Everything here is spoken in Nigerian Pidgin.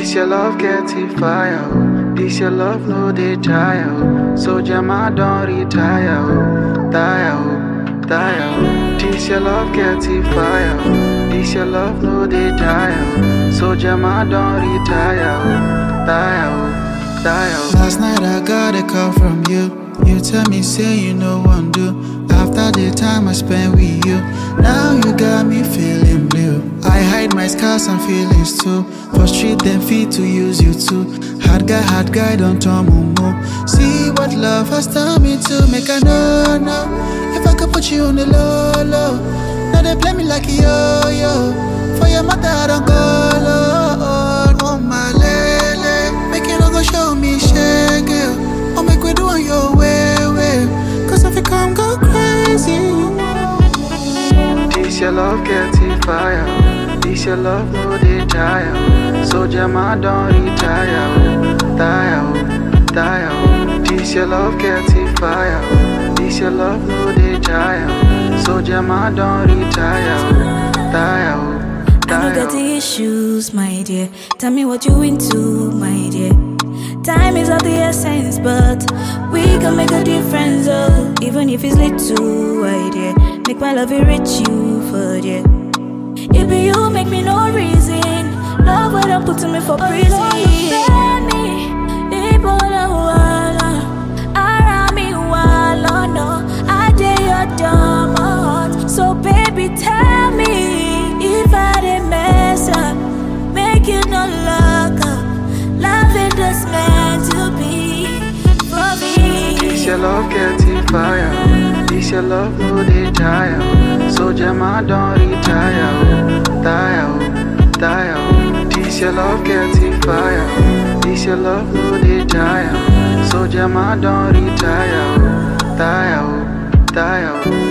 This your love getting fire, oh. This your love no dey tire, oh. Soldier man don't retire, oh. Tire, oh, tire, oh. This your love getting fire, oh. This your love no dey tire, oh. Soldier man don't retire, oh. Tire, oh, tire, oh. Last night I got a call from you. You tell me say you no one do. After the time I spent with you, now you got me feeling blue. I hide my scars and feelings too. For street them fit to use you too. Hard guy don't turn mumu. See what love has done me to. Make I know if I could put you on the low. Now they play me like a yo-yo. For your mother I don't go low. Oh my lele, make you no go show me shake it. Oh make we do on your way. Cause if you come go crazy. This your love getting fire. This your love no dey tire. Soldier man don't retire. Tire, tire. This your love getting fire. This your love no dey tire. Soldier man don't retire. Tire, tire. I got the issues, my dear. Tell me what you into, my dear. Time is of the essence, but we can make a difference, oh. Even if it's little, my dear. Make my love enrich you for dear. It be you, make me no reason. Love what I'm putting me for prison. So baby, tell me if I didn't mess up. Make you no look up. Loving this meant to be for me. This your love getting fire. This your love no dey tire. Soldier man don't retire. Tire, tire. This your love getting fire. This your love no dey tire. Soldier man don't retire. Tire, tire.